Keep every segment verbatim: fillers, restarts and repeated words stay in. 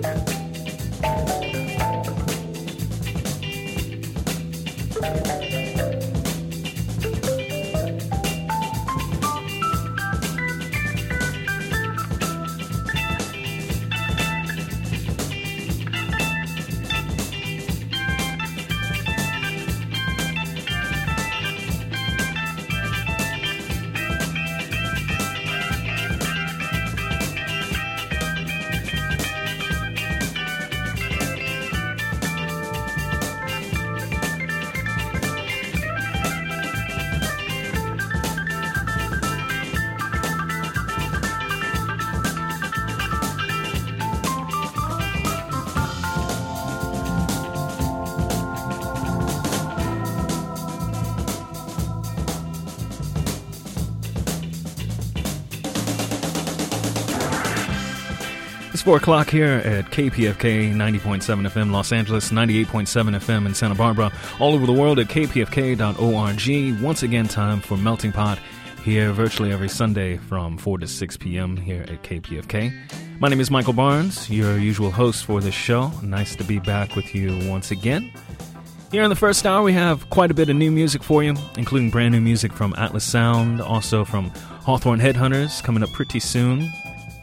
It's four o'clock here at K P F K ninety point seven F M Los Angeles, ninety-eight point seven F M in Santa Barbara, all over the world at k p f k dot org. Once again, time for Melting Pot here virtually every Sunday from four to six p.m. here at K P F K. My name is Michael Barnes, your usual host for this show. Nice to be back with you once again. Here in the first hour, we have quite a bit of new music for you, including brand new music from Atlas Sound, also from Hawthorne Headhunters coming up pretty soon.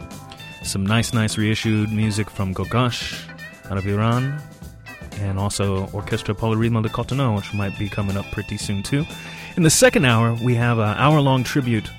Some nice, nice reissued music from Gogosh out of Iran, and also Orchestra Polyrhythmo de Cotonou, which might be coming up pretty soon too. In the second hour, we have an hour-long tribute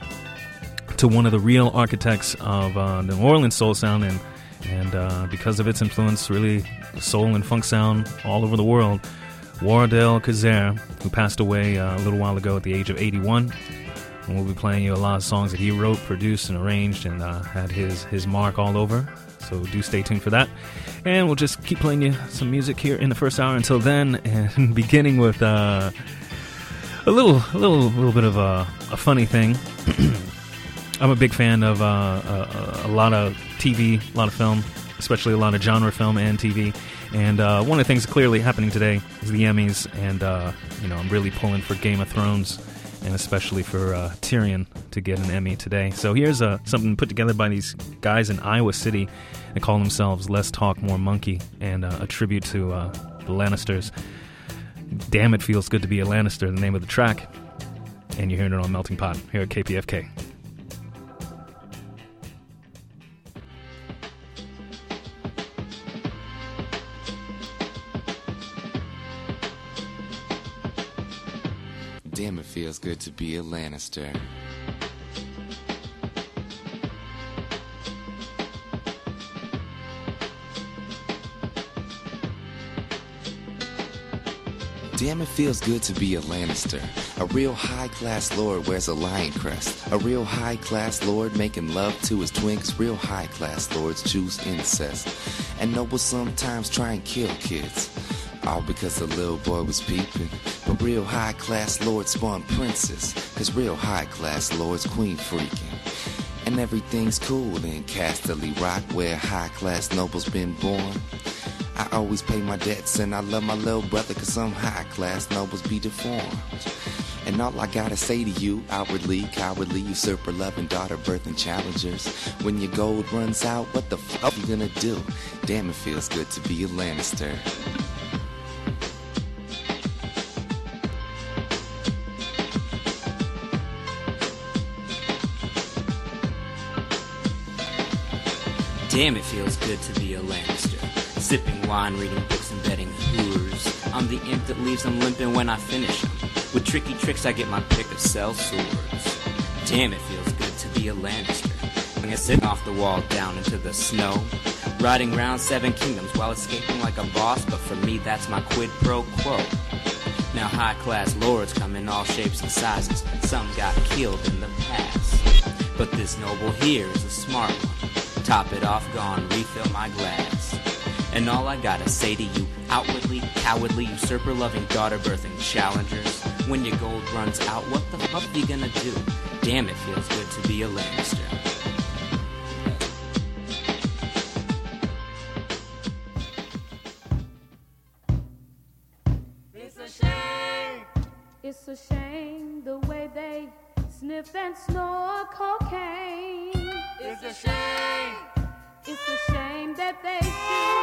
to one of the real architects of uh, the New Orleans soul sound, and and uh, because of its influence, really soul and funk sound all over the world, Wardell Khazer, who passed away uh, a little while ago at the age of eighty-one. And we'll be playing you a lot of songs that he wrote, produced, and arranged, and uh, had his, his mark all over. So do stay tuned for that. And we'll just keep playing you some music here in the first hour until then, and beginning with uh, a little a little little bit of a, a funny thing. I'm a big fan of uh, a, a lot of T V, a lot of film, especially a lot of genre film and T V. And uh, one of the things clearly happening today is the Emmys, and uh, you know, I'm really pulling for Game of Thrones, and especially for uh, Tyrion to get an Emmy today. So here's uh, something put together by these guys in Iowa City. They call themselves Less Talk, More Monkey, and uh, a tribute to uh, the Lannisters. Damn, it feels good to be a Lannister, the name of the track. And you're hearing it on Melting Pot here at K P F K. Damn, it feels good to be a Lannister. Damn, it feels good to be a Lannister. A real high-class lord wears a lion crest. A real high-class lord making love to his twinks. Real high-class lords choose incest. And nobles sometimes try and kill kids, all because the little boy was peeping. But real high-class lords spawn princes, cause real high-class lords queen freaking. And everything's cool in Casterly Rock, where high-class nobles been born. I always pay my debts, and I love my little brother, cause some high-class nobles be deformed. And all I gotta say to you, outwardly, cowardly, usurper-loving, daughter-birthing challengers, when your gold runs out, what the fuck you gonna do? Damn, it feels good to be a Lannister. Damn, it feels good to be a Lannister. Sipping wine, reading books, and betting whores. I'm the imp that leaves them limping when I finish them. With tricky tricks, I get my pick of cell swords. Damn, it feels good to be a Lannister. I'm sitting off the wall down into the snow, riding round seven kingdoms while escaping like a boss, but for me, that's my quid pro quo. Now high-class lords come in all shapes and sizes. Some got killed in the past, but this noble here is a smart one. Top it off, gone, refill my glass. And all I gotta say to you, outwardly, cowardly, usurper-loving, daughter-birthing challengers, when your gold runs out, what the fuck are you gonna do? Damn, it feels good to be a Lannister. It's a shame. It's a shame the way they sniff and snore cocaine. It's a shame. It's a shame that they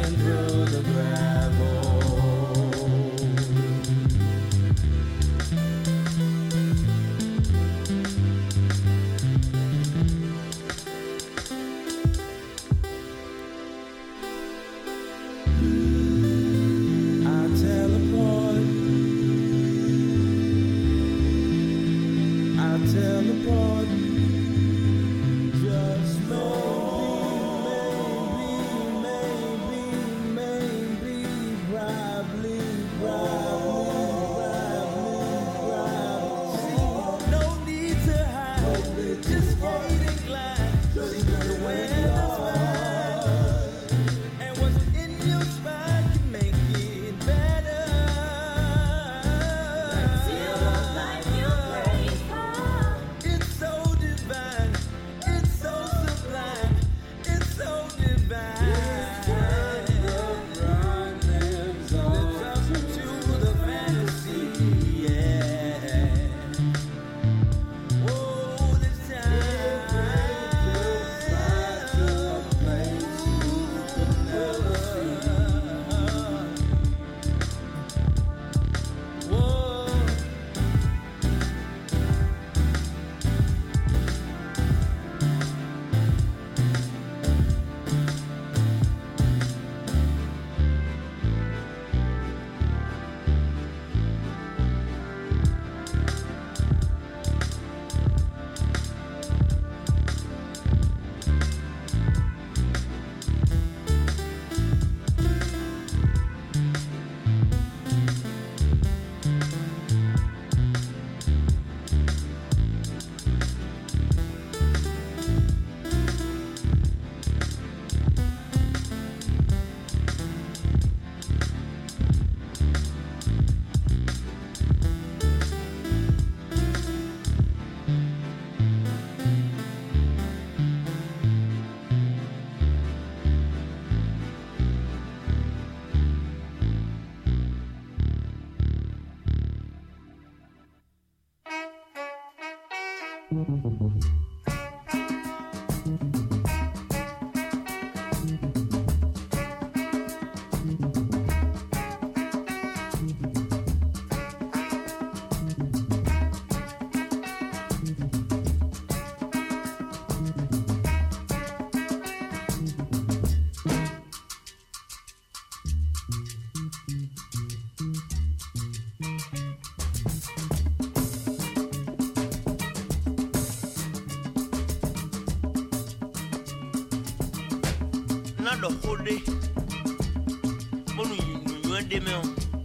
The whole day, Monu, you and Demon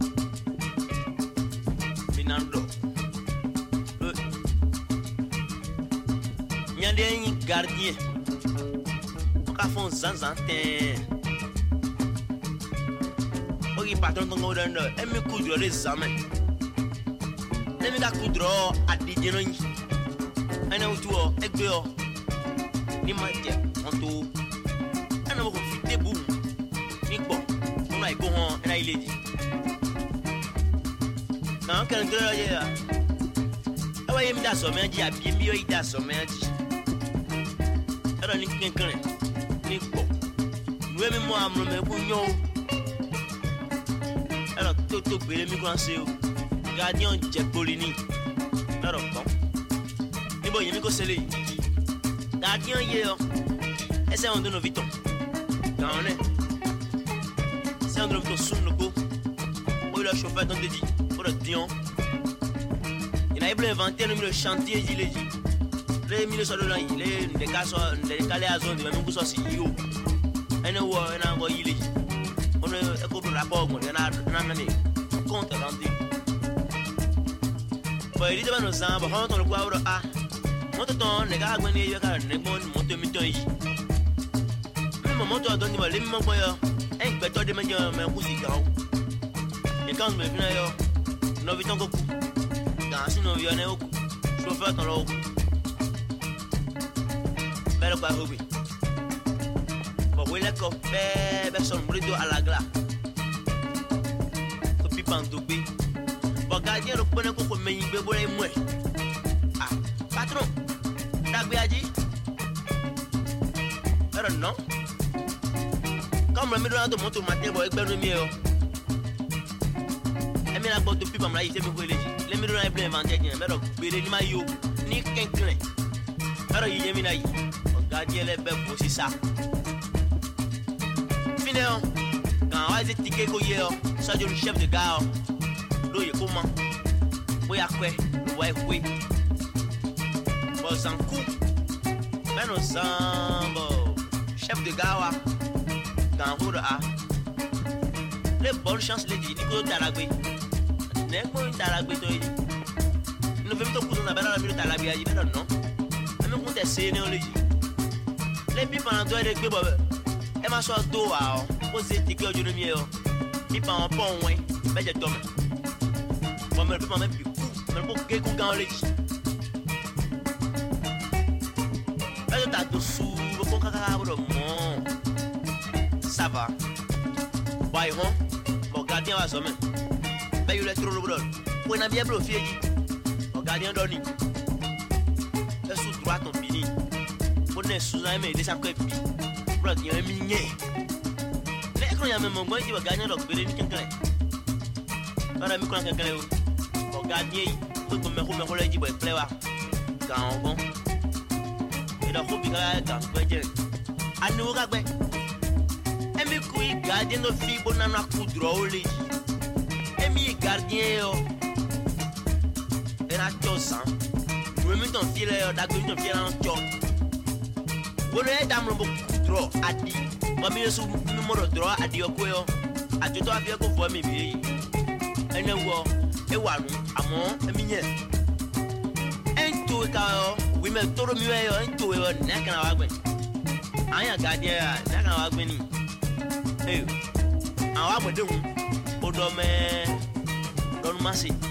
Minando Yandé gardien Cafon Zanzantin Ok, patron de Golden, et me coudre les amis. Let me got coudre at the dinner. I know to a girl. Ni my dear, on to. I know who fit the boom. Nico, when I go home and I lady. Now, can I tell you? I am that so many, I give you that so many. I don't think can Nico. Women more, I'm going to alors Toto Bélé mi conseil gardien Jack Bolini alors bon ni bon yemi ko sele gardien hier essaie on donne vite quand on est c'est on donne vite sous le go ou le chauffeur dans dit pour le dion il a ébloui inventer le chantier il est les mille sur le là il est des cas sur des calés à zone de même ko so si yo ene wo ena ngo il est on est écoute le rapport on est là nanani compte rendu bah il dit ben nous en bah on le quoi ah monte ton les gars gwen y ka ne bon monte miton yi même monte donne moi les mon boyo un beto de manière mais aussi gao et quand me vient yo no viton ko dans si no vione o chauffeur ton lo belle quoi hobby oui, d'accord, personne ne à la glace. Copie pantoupé. Bon, gardien, le point qu'on peut mener, bébé, et moi. Ah, patron, t'as bien dit? Alors, non. Comme le middle de mon tour matin, boy, ben mieux. Et mais la botte de pipe, me c'est me les middle de bien inventé, mais donc, bélé ni maillot, ni quinquin. Alors, il y a mis là. Regardez les belles pour ça. Fini, quand on va être ticket, ça je le chef de gare. L'eau est comment? Oui, à quoi? Oui, oui. Bon, sans coup. Mais nous sommes chef de gare. Dans le A. Les bonnes chances, les dit, Nico Talagui. N'est pas une Talagui. Nous faisons tout pour nous avoir la minute à la bière. Non. Mais nous comptons essayer, nous les dit. Les pipes en doigt de Gbebo. Et ma soeur d'eau, posez ticket au de mieux. Pipes en pont, oui. Mais je tombe. Moi, je ne peux pas même plus. Je ne peux pas que quand on les dit. Mais je t'ai dessous. Je peux pas faire le monde. Ça va. Bye, hon. Mon gardien va sommer. Mais il est trop le blol. Pour une bien bluffé, mon gardien donne. Le sous droit ton fini. Pour ne sous un mais déjà quoi puis. Pour dire un minier. Mais quand il y a même mon gars qui va gagner donc béné ni quelqu'un. Voilà mi quand quelqu'un. Mon gardien, tout comme me me relais dit boy player. Quand bon. Et donc il va quand quoi dire. À nous gagner. Emi kui gardien no fi bonana kudro oli. Emi gardien yo. Era chosan. Nous mi ton file yo da gwi ton file en chot. Bono e dam lo kudro adi. Mo mi su numero draw adi yo ko yo. Ati to afia ko fo mi bi. Ene wo e wa nu amo emi nye. Ento ka yo, wi me toro mi yo ento yo na kana wa gbe. Anya gardien na kana wa gbe ni. Hey, àwọn àgbẹ̀dẹ hun ó dọ́ mẹ́ lọ́nu má sí.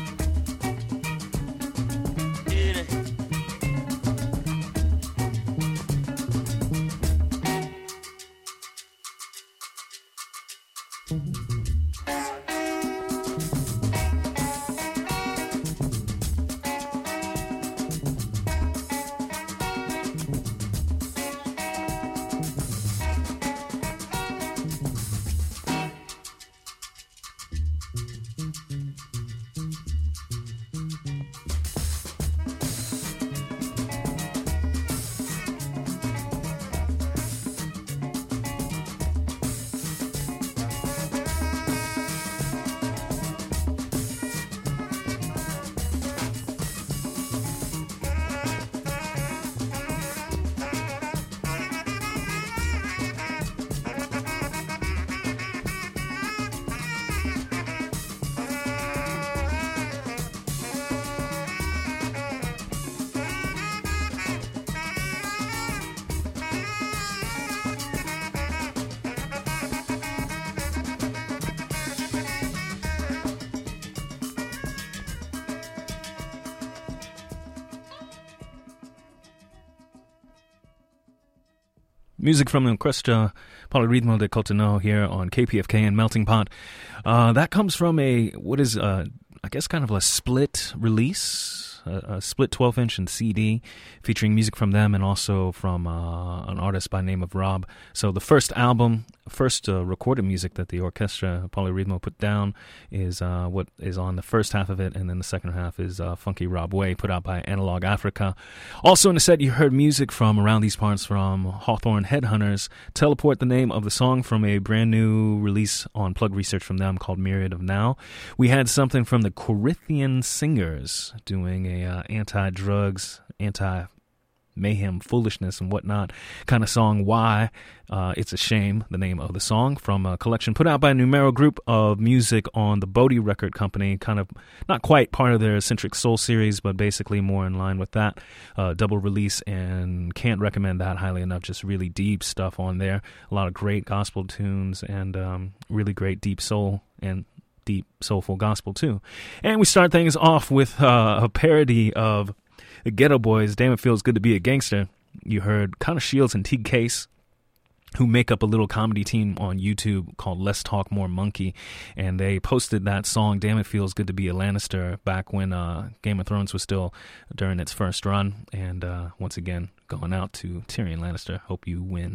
Music from the Orchestra Polyrythmo de Cotonou here on K P F K and Melting Pot. Uh, that comes from a, what is, uh, I guess kind of a split release, a, a split twelve inch and C D featuring music from them and also from uh, an artist by the name of Rob. So the first album, first uh, recorded music that the Orchestra Polyrythmo put down is uh, what is on the first half of it, and then the second half is uh, Funky Rob Way, put out by Analog Africa. Also in the set, you heard music from around these parts from Hawthorne Headhunters, Teleport, the name of the song from a brand new release on Plug Research from them called Myriad of Now. We had something from the Corinthian Singers doing a uh, anti-drugs, anti mayhem, foolishness, and whatnot kind of song. Why? Uh, it's a Shame, the name of the song, from a collection put out by a Numero group of music on the Bodhi Record Company, kind of not quite part of their Eccentric Soul series, but basically more in line with that. Uh, double release, and can't recommend that highly enough. Just really deep stuff on there. A lot of great gospel tunes and um, really great deep soul and deep soulful gospel too. And we start things off with uh, a parody of the Ghetto Boys, Damn It Feels Good to Be a Gangster. You heard Connor Shields and T. Case, who make up a little comedy team on YouTube called Let's Talk More Monkey, and they posted that song, Damn It Feels Good to Be a Lannister, back when uh, Game of Thrones was still during its first run. And uh, once again, going out to Tyrion Lannister. Hope you win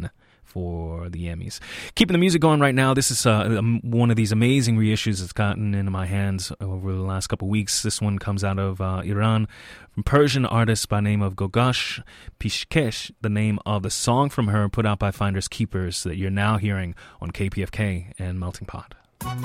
for the Emmys. Keeping the music going right now, this is uh, one of these amazing reissues that's gotten into my hands over the last couple of weeks. This one comes out of uh, Iran, from Persian artist by name of Gogash Pishkesh, the name of the song from her put out by Finders Keepers that you're now hearing on K P F K and Melting Pot.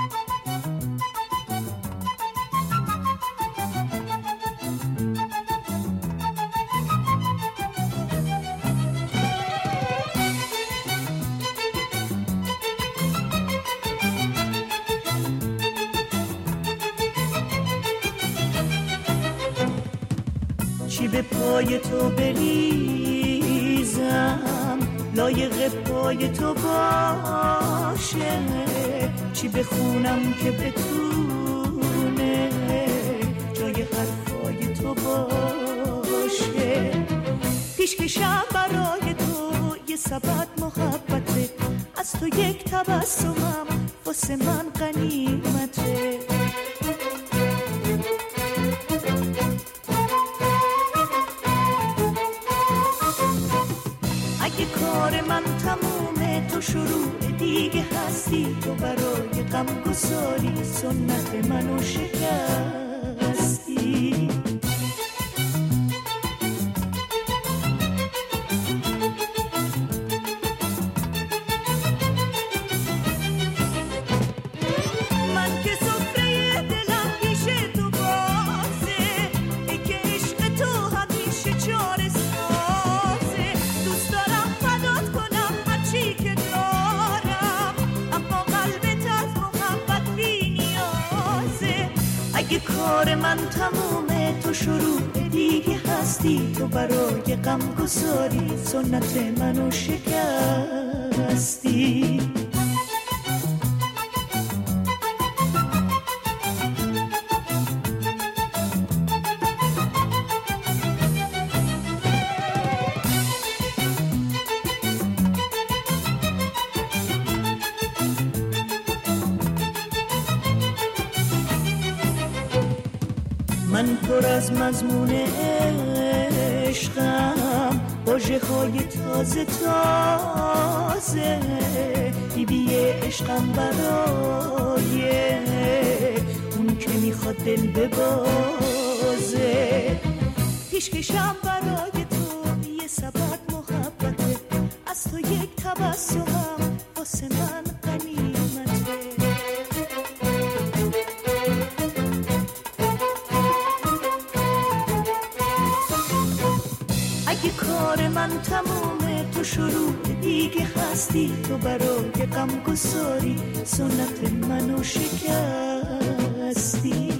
چی به پای تو بریزم لایق پای تو باشه چی بخونم که بتونه جای حرفای تو باشه پیشکشم برای تو یه سبد محبته از تو یک تبسمم واسه من غنیمته کار من تمومه تو شروع دیگه هستی تو برای غم گساری سنت منو شکستی من که سفره دلم پیش تو بازه ای که عشق تو همیشه چاره سازه دوست دارم اگه کار من تمومه تو شروع دیگه هستی تو برای غم گساری سنت منو شکستی من پر از مضمون عشقم واژه های تازه تازه بیبی عشقم برای اون که میخواد دل ببازه پیشکشم برای تو یه سبد محبته از تو یک تبسمم واسه من غنیمته اگه کار من تمومه تو شروع دیگه هستی تو برای غم گساری سنت منو شکستی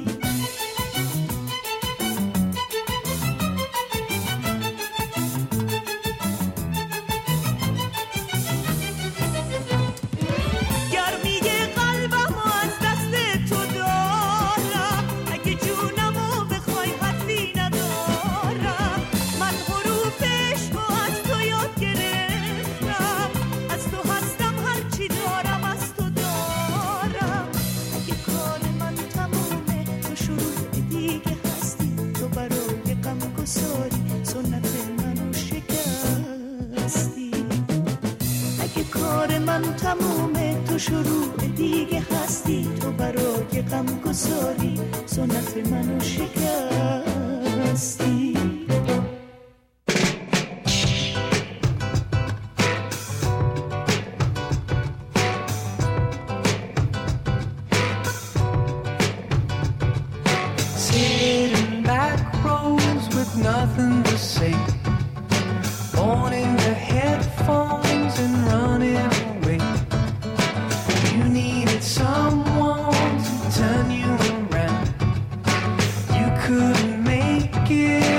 تمومه تو شروع دیگه هستی تو برای غم گساری سنت منو شکستی Sitting back rows with nothing to say, on in the headphones and running away. You needed someone to turn you around. You couldn't make it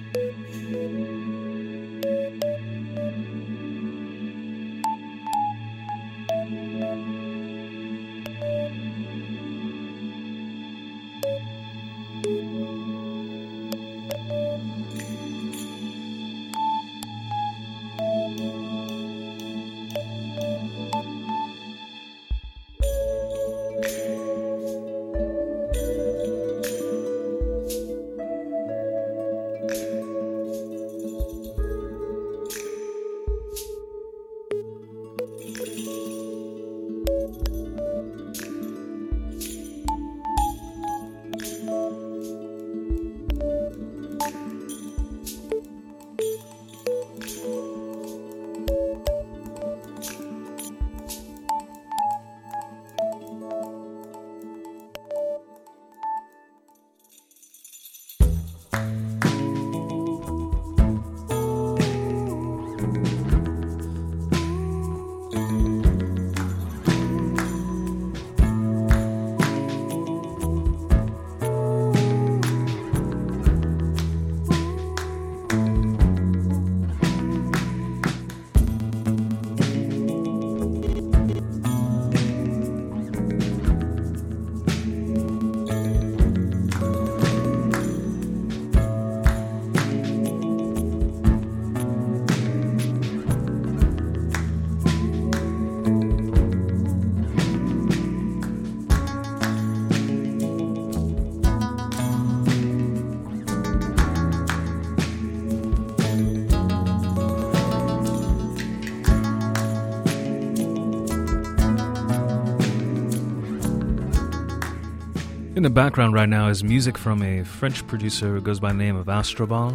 In the background right now is music from a French producer who goes by the name of Astrobal.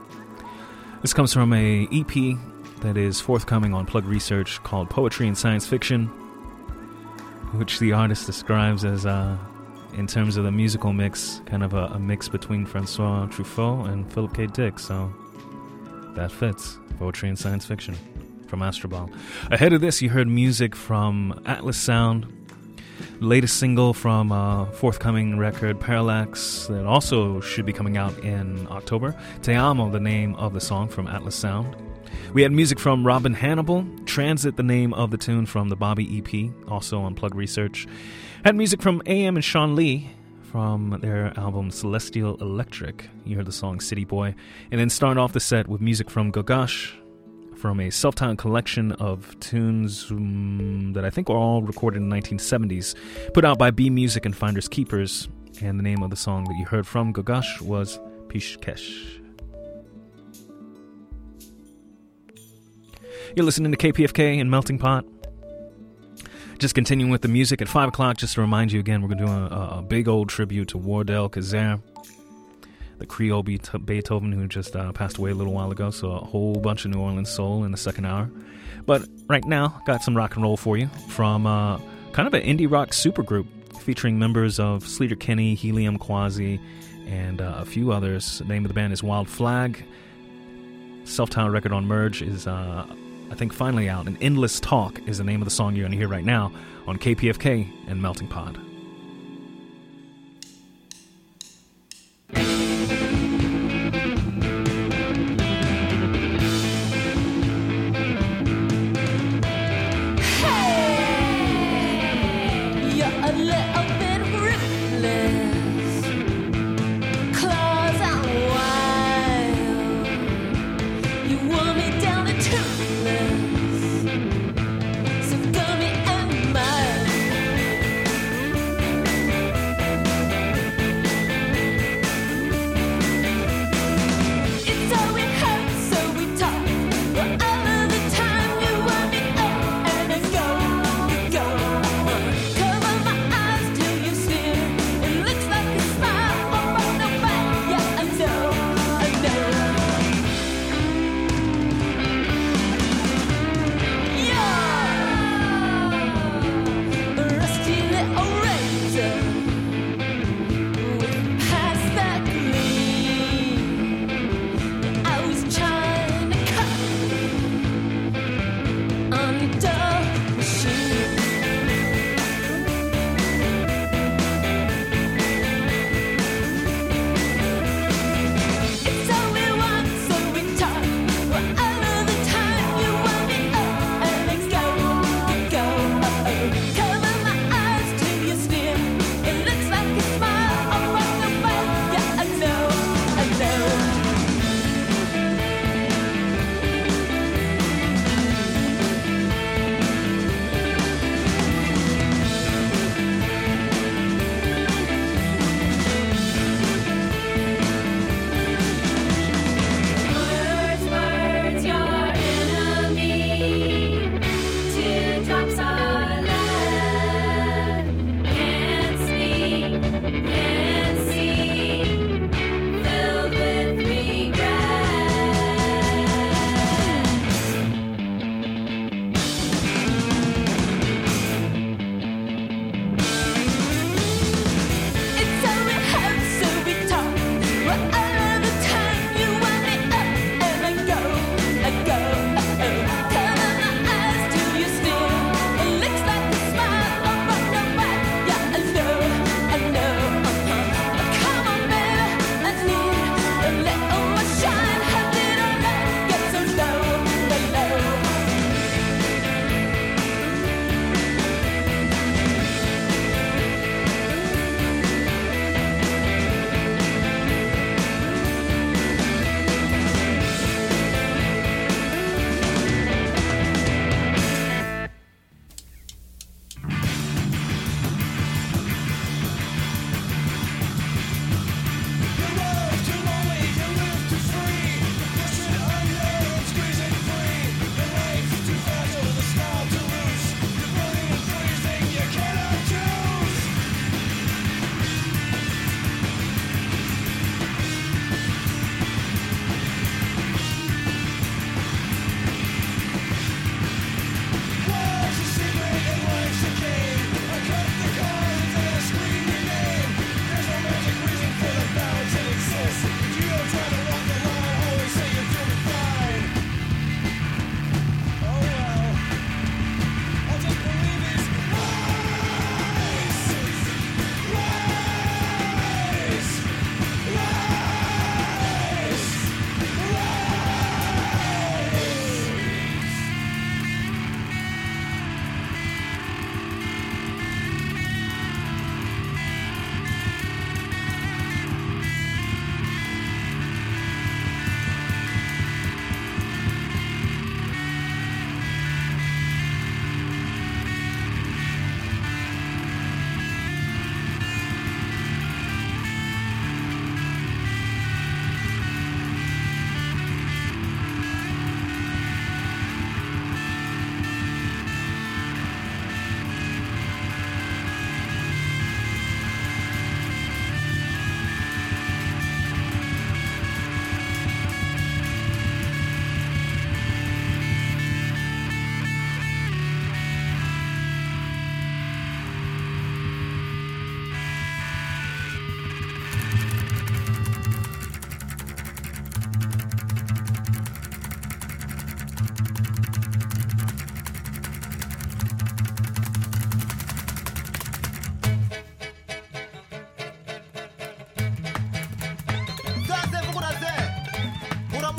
This comes from a E P that is forthcoming on Plug Research called Poetry and Science Fiction, which the artist describes as, uh, in terms of the musical mix, kind of a, a mix between Francois Truffaut and Philip K. Dick, so that fits. Poetry and Science Fiction from Astrobal. Ahead of this, you heard music from Atlas Sound, latest single from uh, forthcoming record Parallax that also should be coming out in October. Te Amo, the name of the song from Atlas Sound. We had music from Robin Hannibal, Transit, the name of the tune from the Bobby E P, also on Plug Research. Had music from A M and Sean Lee from their album Celestial Electric. You heard the song City Boy. And then started off the set with music from Gogash, from a self-titled collection of tunes um, that I think were all recorded in the nineteen seventies, put out by B Music and Finders Keepers, and the name of the song that you heard from Gogash was Pishkesh. You're listening to K P F K and Melting Pot. Just continuing with the music at five o'clock, just to remind you again, we're going to do a, a big old tribute to Wardell Kazare, the Creole Beethoven who just uh, passed away a little while ago, so a whole bunch of New Orleans soul in the second hour. But right now, got some rock and roll for you from uh, kind of an indie rock supergroup featuring members of Sleater Kinney, Helium Quasi, and uh, a few others. The name of the band is Wild Flag. Self-titled record on Merge is, uh, I think, finally out, and Endless Talk is the name of the song you're going to hear right now on K P F K and Melting Pot. So dummy and mine.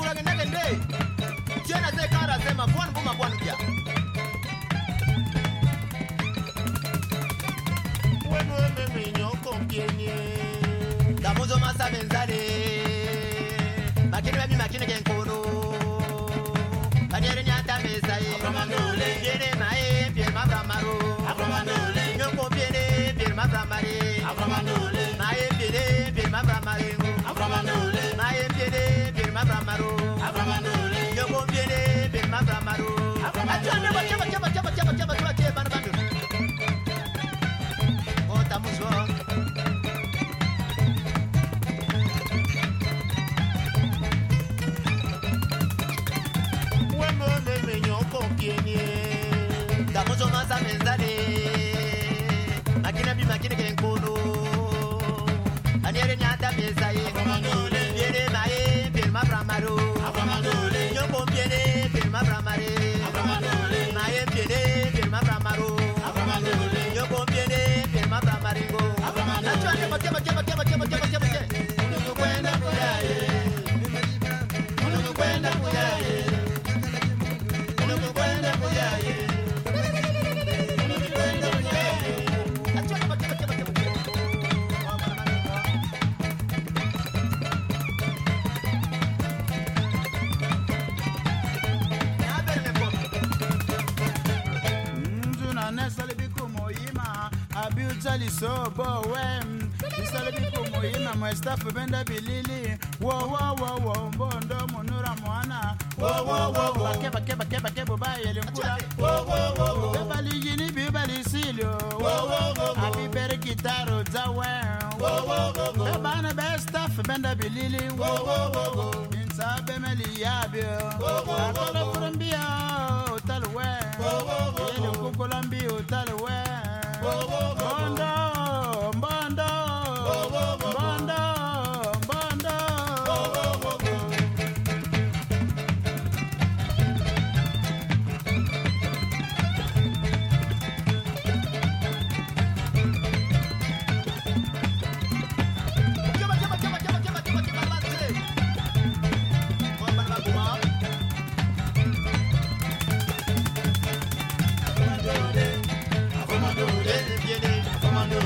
kula gende gende. Tena ze kara sema bwana buma bwana pia. Weno meme nyoko mpienye. Damuzo masa benzale. Makini babi makini genkono. Banyere nyata mesaye. Abramanole. Viene mae pie mabramaro. Abramanole. Nyoko viene pie mabramare. Abramanole. Mae viene pie mabramare. Abramanole. Mae viene pie mabramaro. Abramanole. Nyoko viene pie mabramaro. Abramanole. Chaba chaba chaba chaba chaba chaba chaba bana bana. Ota muso. Damuzo masa menzale Makina bi makina kenkono Aniere nyata mesaye Abramanole Viene mae Viene mabramaro Abramanole Nyoko viene Viene mabramare Abramanole Mae viene Viene mabramaro Abramanole Nyoko viene Viene mabramaringo Abramanole Nacho ane bakema kema kema kema kema kema kema Unungu kwenda kuyaye Unungu kwenda kuyaye Unungu kwenda kuyaye Abutali so bo wem Isalabi kumo ina my staff benda bilili Wo wo wo wo mbondo munura mwana Wo wo wo wo Keba keba keba keba baye limpura Wo wo wo wo Bebali jini bibali silio Wo wo wo wo Abi bere gitaro zawe Wo wo wo wo Bebana be staff benda bilili Wo wo wo wo Insa bemeli yabio Wo wo wo wo Akala furambia utalwe Wo wo wo wo Yele kukulambi utalwe Bondo, bondo, bondo, bondo. Chama, chama, chama, chama, chama, chama, chama, lance. Bomba na guma. Afamandole, afamandole, viene, afamandole.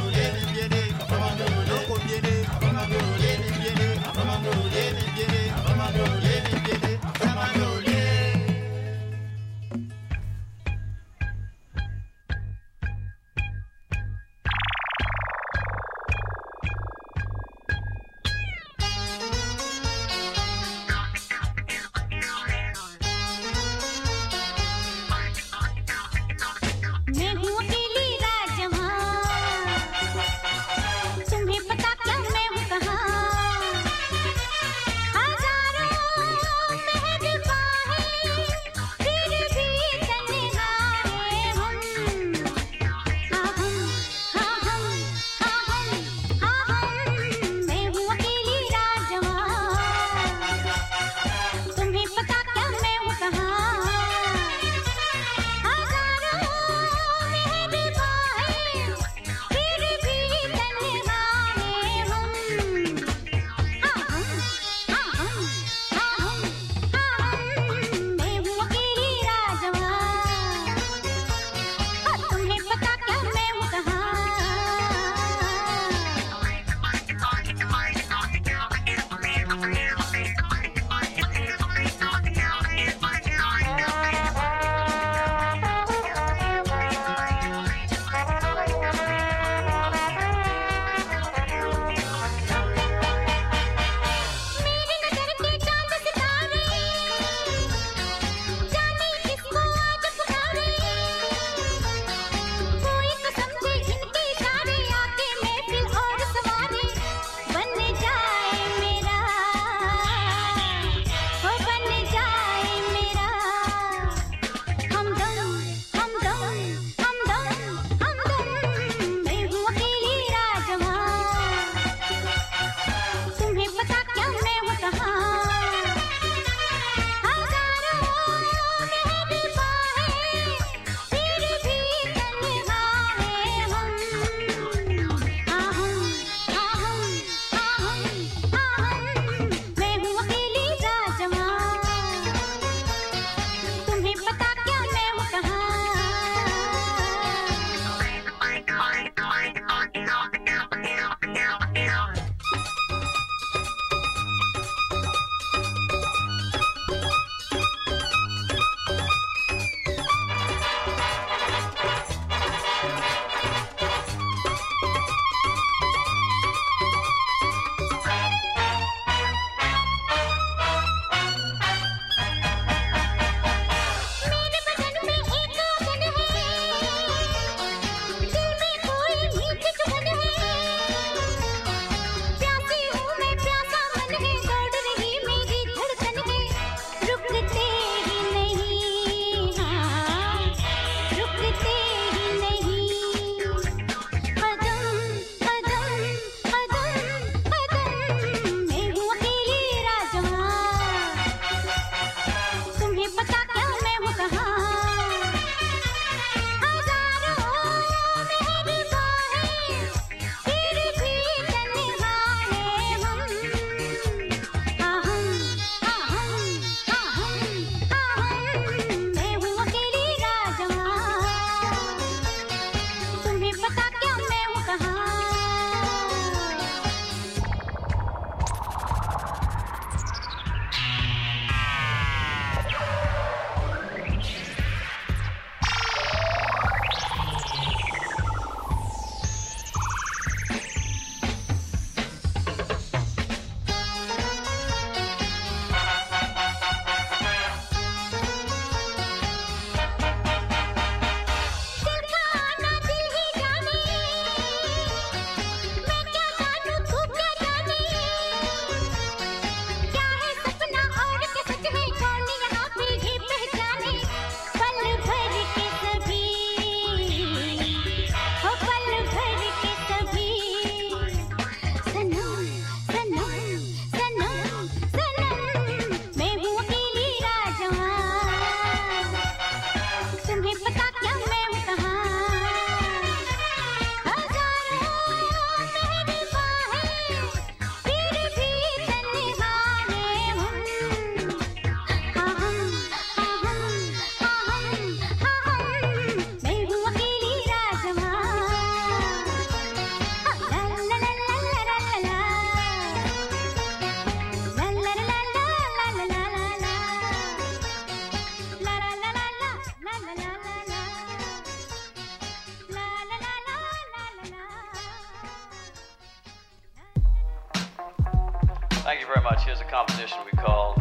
very much. Here's a composition we call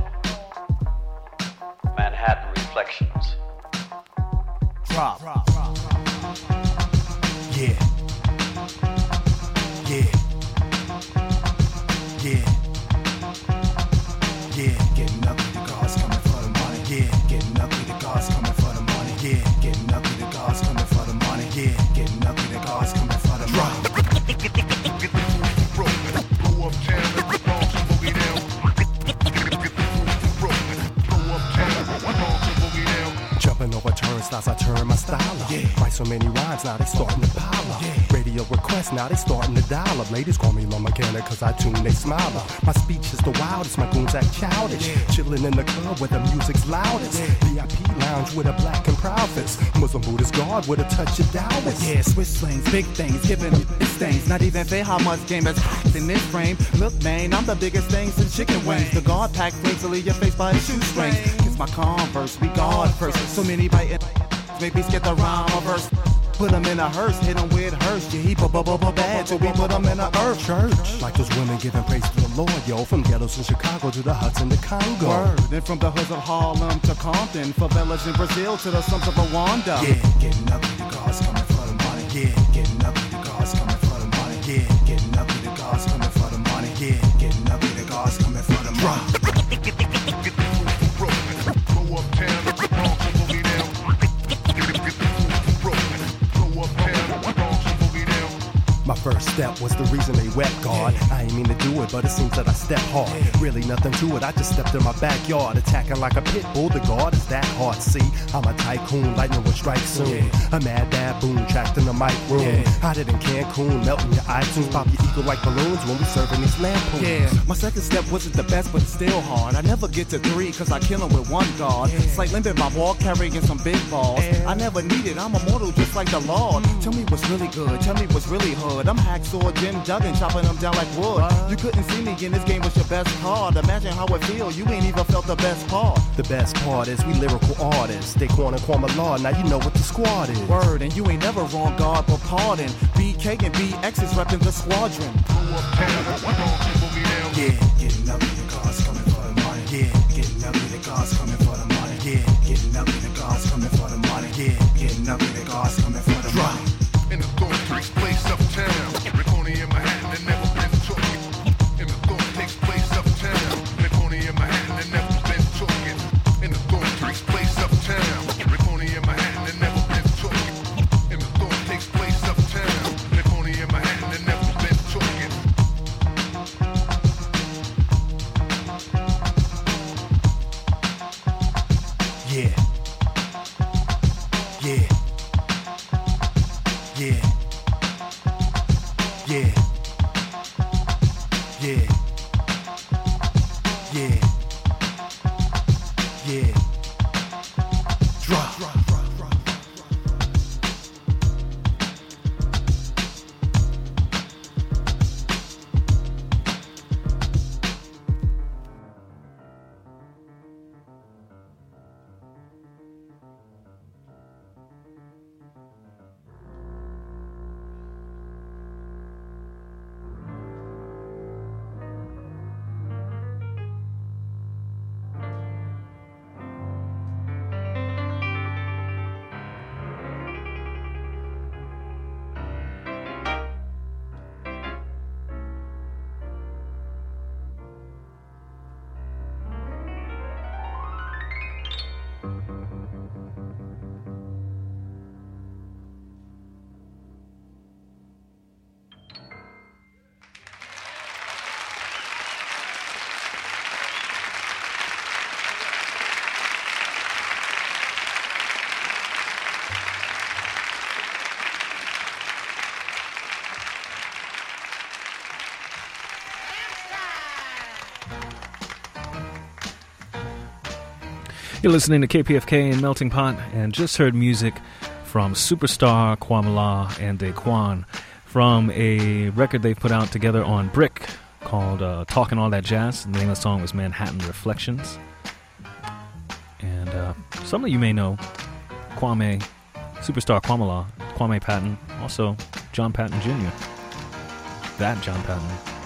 Manhattan Reflections. Drop. Yeah. Yeah. Yeah. Yeah. Getting ugly, the guards coming for the money. Yeah. Getting ugly, the guards coming for the money. Yeah. Getting ugly, the guards coming for the money. Yeah. Getting ugly, the guards coming for the money. Blow up town, boogie down. Blow up town, boogie down. Jumping over turnstiles, I turn my style up. Yeah. Write so many rhymes, now they starting to pile up. Yeah. Radio requests, now they starting to dial up. Ladies call me Lil Mechanic, cause I tune, they smile up. My speech is the wildest, my goons act childish. Yeah. Chillin' in the club where the music's loudest. Yeah. V I P lounge with a black and proud fist. Muslim Buddhist guard with a touch of Taoist. Yeah, switch slings, big things, giving them stains. Not even fair how much game is hot in this frame. Look, man, I'm the biggest thing since chicken wings. The guard pack flings to leave your face by the shoestring. It's my Converse, we guard first. So many biting, maybe skip the rhyme or verse. Put them in a hearse, hit them with hearse. Yeah, he b-b-b-bad till we put them in a earth church. Like those women giving praise to the Lord, yo. From ghettos in Chicago to the huts in the Congo. Word. Then from the hoods of Harlem to Compton, favelas in Brazil to the slums of Rwanda. Yeah, getting ugly, the guards coming for the money. Yeah, getting ugly, the guards coming for the money. Yeah, getting ugly, the guards coming for the money. Yeah, getting ugly, the guards coming for the money. Blow up town, boogie down. My first step was the reason they wept, God. Yeah. I ain't mean to do it, but it seems that I stepped hard. Yeah. Really nothing to it, I just stepped in my backyard. Attacking like a pit bull, the guard is that hard. See, I'm a tycoon, lightning will strike soon. Yeah. A mad baboon, trapped in the mic room. Yeah. Hotter than Cancun, melting your iTunes. Pop your ego like balloons when we serving these lampoons. Yeah, my second step wasn't the best, but it's still hard. I never get to three, cause I kill him with one guard. Yeah. It's like limping my ball, carrying some big balls. Yeah. I never need it, I'm immortal just like the Lord. Mm. Tell me what's really good, tell me what's really hood. I'm Hacksaw Jim Duggan, chopping them down like wood. What? You couldn't see me in this game with your best card. Imagine how it feel, you ain't even felt the best part. The best part is we lyrical artists. They corner Kwame Law, now you know what the squad is. Word, and you ain't never wrong, God, but pardon. B K and B X is repping the squadron. Yeah, getting ugly, the guards coming for the money. Yeah, getting ugly, the guards coming for the money. Yeah, getting ugly, the guards coming for the money. Yeah, getting ugly, the guards coming for the money. In the thought takes place uptown. Reconi in Manhattan and never been talking. In the thought takes place uptown. Reconi in Manhattan and never been talking. In the thought takes place uptown. Reconi in Manhattan and never been talking. In the thought takes place uptown. Reconi in Manhattan and never been talking. Yeah. Yeah. Yeah. Yeah. Yeah. Yeah. Yeah. Drop. You're listening to K P F K and Melting Pot, and just heard music from Superstar, Kwame Law, and Daquan from a record they put out together on Brick called uh, Talkin' All That Jazz. The name of the song was Manhattan Reflections. And uh, some of you may know Kwame, Superstar Kwame Law, Kwame Patton, also John Patton Junior That John Patton.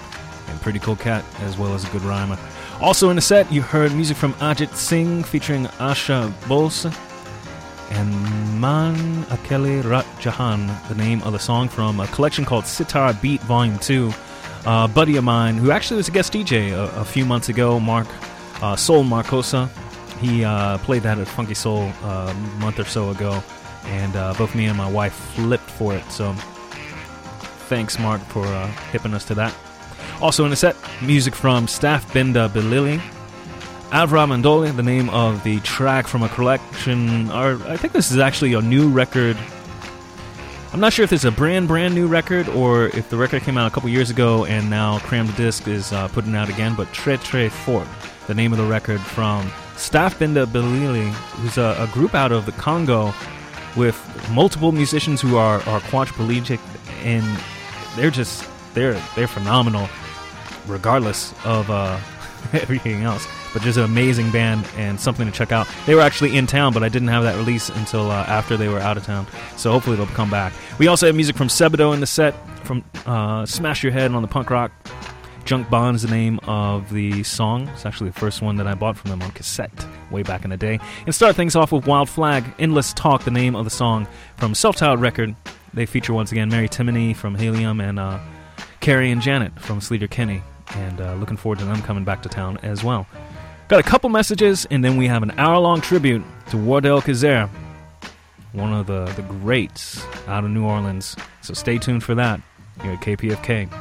and pretty cool cat, as well as a good rhymer. Also in the set, you heard music from Ajit Singh featuring Asha Bose and Man Akeli Rat Jahan, the name of the song from a collection called Sitar Beat Volume two. Uh, a buddy of mine, who actually was a guest D J a, a few months ago, Mark uh, Soul Marcosa, he uh, played that at Funky Soul uh, a month or so ago, and uh, both me and my wife flipped for it, so thanks, Mark, for uh, hipping us to that. Also in the set, music from Staff Binda Bilili, Avra Mandoli, the name of the track from a collection, or I think this is actually a new record. I'm not sure if it's a brand, brand new record, or if the record came out a couple years ago and now Crammed Disc is uh, putting it out again, but Tre Tre Fort, the name of the record from Staff Binda Bilili, who's a, a group out of the Congo with multiple musicians who are, are quadriplegic, and they're just, they're they're phenomenal regardless of uh, everything else. But just an amazing band and something to check out. They were actually in town, but I didn't have that release until uh, after they were out of town. So hopefully they'll come back. We also have music from Sebadoh in the set, from uh, Smash Your Head on the punk rock. Junk Bond is the name of the song. It's actually the first one that I bought from them on cassette way back in the day. And start things off with Wild Flag, Endless Talk, the name of the song from Self-Titled Record. They feature once again Mary Timony from Helium and uh, Carrie and Janet from Sleater Kinney. And uh, looking forward to them coming back to town as well. Got a couple messages, and then we have an hour-long tribute to Wardell Kazare, one of the, the greats out of New Orleans. So stay tuned for that here at K P F K.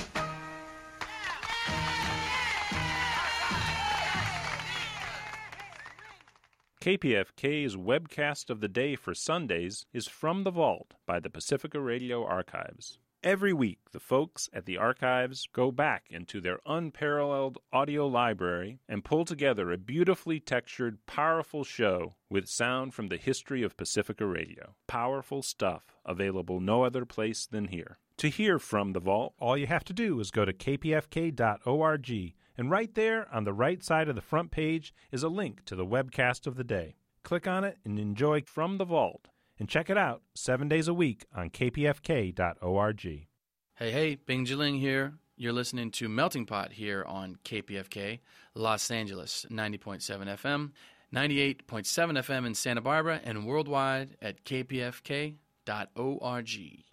K P F K's webcast of the day for Sundays is From the Vault by the Pacifica Radio Archives. Every week, the folks at the archives go back into their unparalleled audio library and pull together a beautifully textured, powerful show with sound from the history of Pacifica Radio. Powerful stuff, available no other place than here. To hear From the Vault, all you have to do is go to k p f k dot org, and right there on the right side of the front page is a link to the webcast of the day. Click on it and enjoy From the Vault. And check it out seven days a week on k p f k dot org. Hey, hey, Bing Jiling here. You're listening to Melting Pot here on K P F K, Los Angeles, ninety point seven F M, ninety-eight point seven F M in Santa Barbara, and worldwide at k p f k dot org.